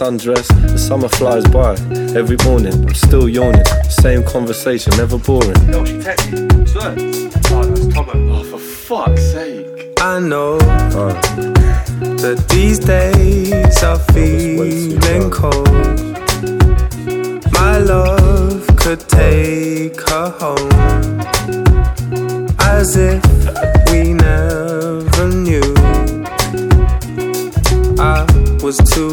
sundress, the summer flies by. Every morning, I'm still yawning. Same conversation, never boring. No, she texted you. Swear. Oh, that's Tomo. Oh, for fuck's sake. I know that these days are feeling cold. My love could take her home, as if we never knew. I was too